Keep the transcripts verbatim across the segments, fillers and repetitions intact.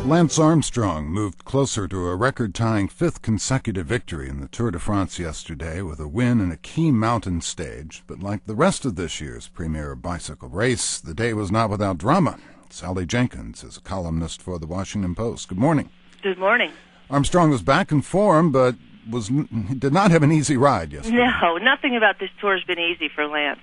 Lance Armstrong moved closer to a record-tying fifth consecutive victory in the Tour de France yesterday with a win in a key mountain stage. But like the rest of this year's premier bicycle race, the day was not without drama. Sally Jenkins is a columnist for the Washington Post. Good morning. Good morning. Armstrong was back in form, but was did not have an easy ride yesterday. No, nothing about this tour has been easy for Lance.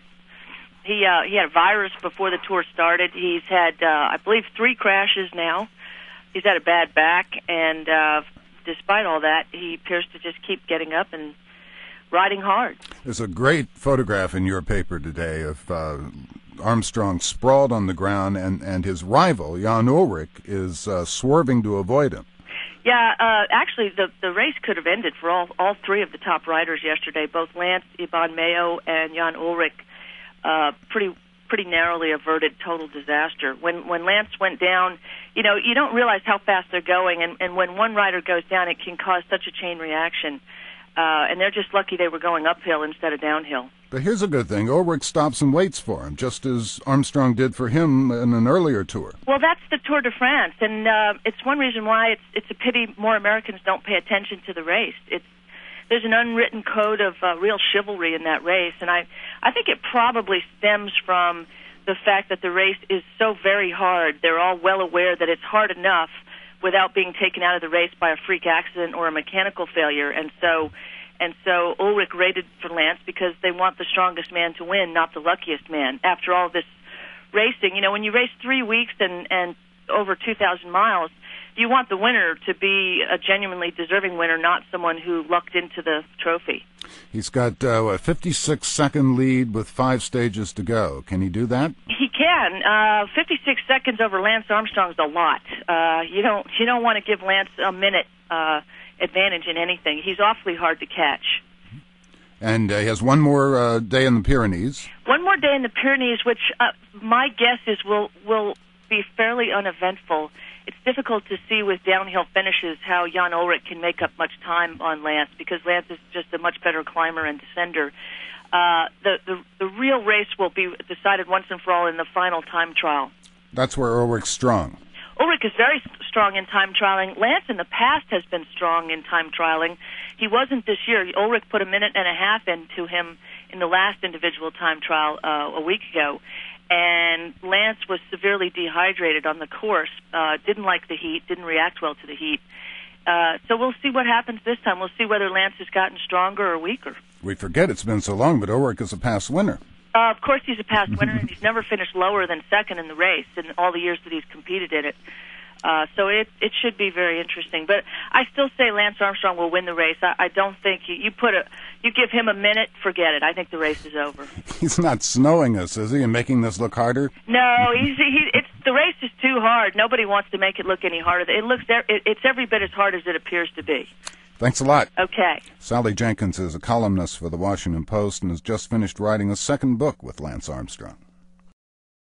He uh, he had a virus before the tour started. He's had, uh, I believe, three crashes now. He's had a bad back, and uh, despite all that, he appears to just keep getting up and riding hard. There's a great photograph in your paper today of uh, Armstrong sprawled on the ground, and, and his rival, Jan Ullrich, is uh, swerving to avoid him. Yeah, uh, actually, the the race could have ended for all all three of the top riders yesterday. Both Lance, Iban Mayo, and Jan Ullrich uh, pretty pretty narrowly averted total disaster. When when Lance went down, you know, you don't realize how fast they're going, and, and when one rider goes down, it can cause such a chain reaction. Uh, and they're just lucky they were going uphill instead of downhill. But here's a good thing. Ullrich stops and waits for him, just as Armstrong did for him in an earlier tour. Well, that's the Tour de France, and uh, it's one reason why it's it's a pity more Americans don't pay attention to the race. It's There's an unwritten code of uh, real chivalry in that race, and I, I think it probably stems from the fact that the race is so very hard. They're all well aware that it's hard enough without being taken out of the race by a freak accident or a mechanical failure, and so and so Ullrich rated for Lance because they want the strongest man to win, not the luckiest man. After all this racing, you know, when you race three weeks and, and over two thousand miles, you want the winner to be a genuinely deserving winner, not someone who lucked into the trophy. He's got uh, a fifty-six second lead with five stages to go. Can he do that? He can. Uh, fifty-six seconds over Lance Armstrong's a lot. Uh, you don't you don't want to give Lance a minute uh, advantage in anything. He's awfully hard to catch. And uh, he has one more uh, day in the Pyrenees. One more day in the Pyrenees, which uh, my guess is will will be fairly uneventful. It's difficult to see with downhill finishes how Jan Ullrich can make up much time on Lance because Lance is just a much better climber and descender. Uh, the, the the real race will be decided once and for all in the final time trial. That's where Ullrich's strong. Ullrich is very strong in time trialing. Lance in the past has been strong in time trialing. He wasn't this year. Ullrich put a minute and a half into him in the last individual time trial uh, a week ago. And Lance was severely dehydrated on the course, uh, didn't like the heat, didn't react well to the heat. Uh, so we'll see what happens this time. We'll see whether Lance has gotten stronger or weaker. We forget it's been so long, but Ullrich is a past winner. Uh, of course he's a past winner, and he's never finished lower than second in the race in all the years that he's competed in it. Uh, so it it should be very interesting. But I still say Lance Armstrong will win the race. I, I don't think you, you put a you give him a minute, forget it. I think the race is over. He's not snowing us, is he, and making this look harder? No, he's he. It's the race is too hard. Nobody wants to make it look any harder. It looks it, it's every bit as hard as it appears to be. Thanks a lot. Okay. Sally Jenkins is a columnist for the Washington Post and has just finished writing a second book with Lance Armstrong.